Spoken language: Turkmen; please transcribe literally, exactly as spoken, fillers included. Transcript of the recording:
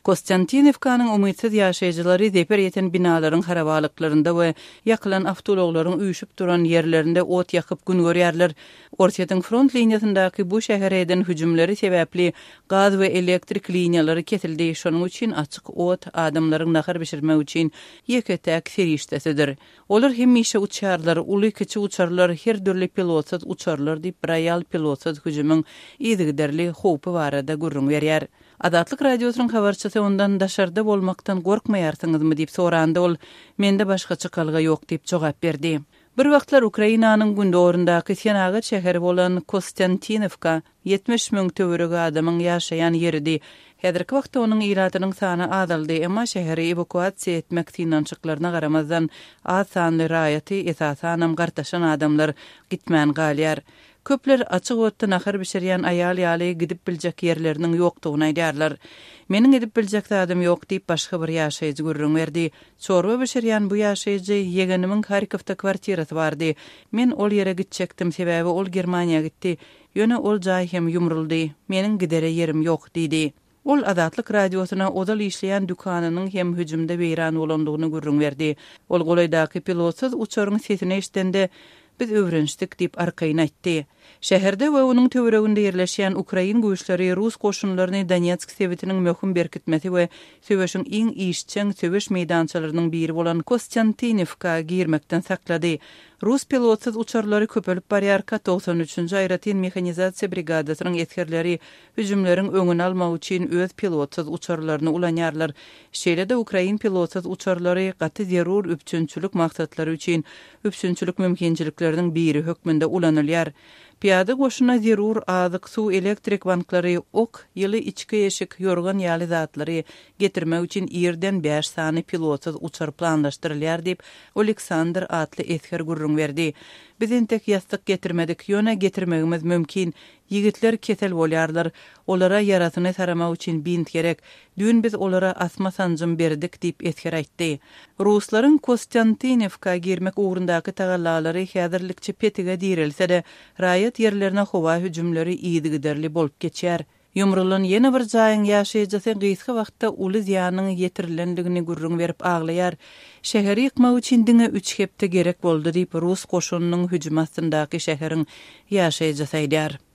Konstantinivkanyň umytsız ýaşaýjylary zeper ýeten binalaryň harabalyklyrynda we ýakylan awtologlaryň üýşüp duran ýerlerinde ot ýakyp gün görýärler. Orsiýatyň front liniýasyndaky bu şäherden hüjümleri sebäpli gaz we elektrik liniýalary kesildi. Şonuň üçin açyk ot adamlaryň nahar bişirmek üçin ýeketäk serişdesidir. Olar hemişe uçarlar, uly kiçi uçarlar, her dörli pilotsat uçarlar diýip raýal pilotsat hüjümüň ýygyderli howpy barada gurrun berýär. Adatlyk radiosynyň habarçysy ondan daşarda bolmaktan gorkmaýarsyňyzmy diýip sorandy ol. Mende başgaça kalga ýok diýip jogap berdi. Bir wagtlar Ukrainanyň gündorundaky Senagat şäheri bolan Konstantinivka ýetmiş müň töwereg adamyň ýaşaýan yeridi. Häzirki wagtda onuň ýylatynyň sany azaldy, emma şäheri evakuasiýa etmek tinançyklaryna garamazdan az sanly raýaty esasanam gartaşan adamlar gitmän galýar. Köpler açyk otda nahar bişirýän aýal ýaly gidip biljek ýerleriniň ýokdugyny aýdýarlar. Meniň gidip biljek adam ýok diýip başga bir ýaşaýjy gurrun berdi. Çorba bişirýän bu ýaşaýjy ýegenimiň Harkowda kwartirasy bardy. Men ol ýere gitjekdim, sebäbi ol Germaniýa gitdi. Ýöne ol jaý hem ýumruldy. Meniň gidere ýerim ýok diýdi. Ol Adatlyk radiosyna odal işleýän dükanynyň hem hüjümde beýran bolandygyny gurrun berdi. Ol golaydaky pilotsuz uçaryň sesini eşitende biz öwrenişdik diýip arkaýyna aýtdy. Şäherde we onuň töwereginde ýerleşýän Ukrain güýçleri Rus goşunlaryny Donetsk sewitiniň möhüm berkitmesi we söwüşiň iň işçiň söwüş meýdançalarynyň biri bolan Konstantinivka girmekden saklady. Rus pilotsuz uçarlary köpelip barýarka doksan üçinji aýratyn mexanizasiýa brigadasynyň etkerleri hüjümleriň öňüni almak üçin öz pilotsuz uçarlaryny ulanýarlar. Şeýle-de Ukrain pilotsuz uçarlary gaty zerur üpçünçülük maksatlary üçin üpçünçülük mümkinçilikleriniň biri hökmünde ulanylýar. Piyada goşuna zerur azyk, su, elektrik banklary, ok, ýyly içki eşik, yorgan ýaly zatlary getirmek üçin ýerden beş sany pilotsuz uçar planlaşdyrylýar diýip Oleksandr atly etker gurrun berdi. Biz entek ýastyk getirmedik, ýöne getirmegimiz mümkin. Ýigitler kesel bolýarlar, olara yarasyny taramak üçin bint gerek. Dün biz olara asma sancym berdik diýip etker aýtdy. Ruslaryň Konstantinivka girmek ugrundaky tagallalary häzirlikçe petige dirilse-de, raýat ýerlerine howa hüjümleri ýygyderli bolup geçýär. Ýumrulan ýene bir jaýyň ýaşaýjysy gysga wagtda uly ziyanyň ýetirilendigini gurrun berip aglaýar. Şäheri ýykmak üçin diňe üç hepde gerek boldy diýip Rus goşunynyň hüjüm astyndaky şäheriň ýaşaýjysy aýdýar.